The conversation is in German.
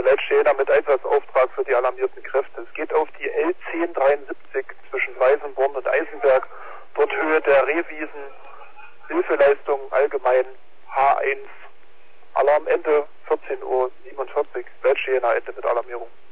Weltschäner mit Einsatzauftrag für die alarmierten Kräfte. Es geht auf die L1073 zwischen Weißenborn und Eisenberg, dort Höhe der Rehwiesen, Hilfeleistung allgemein H1, Alarmende 14:47 Uhr, Weltschäner Ende mit Alarmierung.